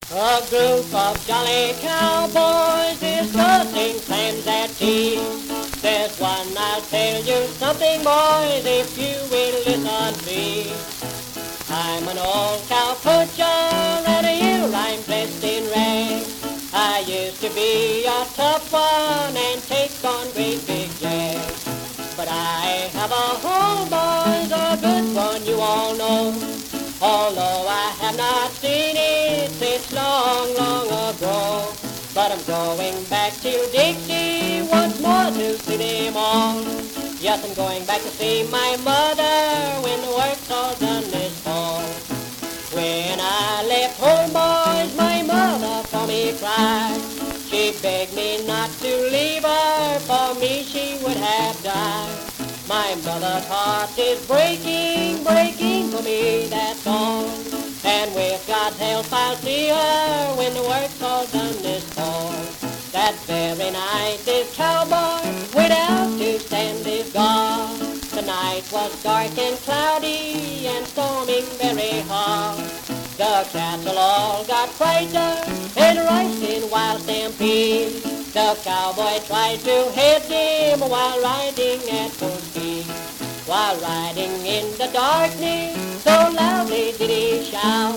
A group of jolly cowboys discussing plans at tea. There's one I'll tell you something, boys, if you will listen please. I'm an old cow puncher and here I'm dressed in rags. I used to be a tough one and take on great big jags. But I have a home, boys, a good one you all know. Although I have not seen it since long, long ago. But I'm going back to Dixie once more to see them all. Yes, I'm going back to see my mother when the work's all done this fall. When I left home, boys, my mother for me cried. She begged me not to leave her, for me she would have died. My mother's heart is breaking, breaking for me, that's all. And with God's help I'll see her when the work's all done this fall. That very night this cowboy went out to stand his guard. The night was dark and cloudy and storming very hard. The cattle all got frightened and raced in wild stampede. The cowboy tried to head them while riding at full speed. While riding in the darkness, so loudly did he shout,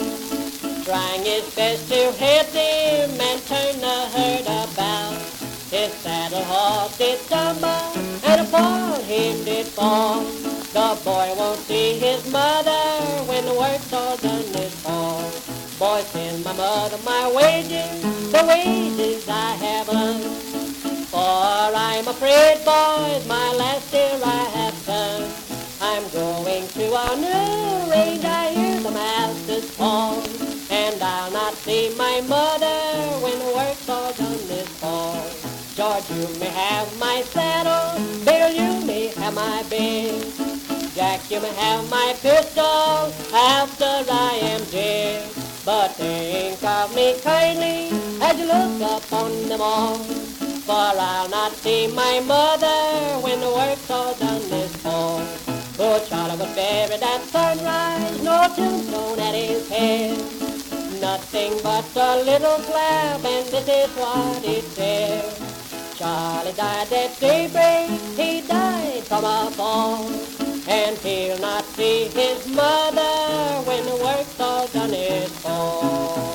trying his best to head them and turn the herd about. His saddle horse did stumble and upon him did fall. The boy won't see his mother when the work's all done this fall. Boy, send my mother my wages, the wages I have earned. For I'm afraid, boys, my last year I have done. I'm going to a new range, I hear the master's call. And I'll not see my mother when the work's all done this fall. George, you may have my saddle, Bill, you may have my bed. Jack, you may have my pistol after I am dead. But think of me kindly as you look upon them all. For I'll not see my mother when the work's all done this fall. Poor Charlie was buried at sunrise, no tombstone at his head. Nothing but a little slab, and this is what it said. Charlie died at daybreak, he died from a fall. And he'll not see his mother when the work's all done is fall.